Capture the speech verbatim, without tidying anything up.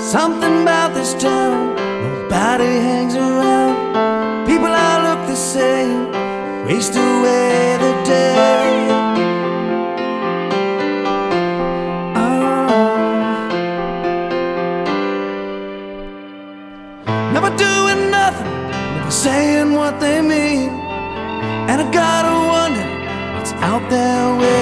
Something about this town, nobody hangs around. People all look the same, waste away the day. Oh. Never doing nothing, never saying what they mean. And I gotta wonder what's out there with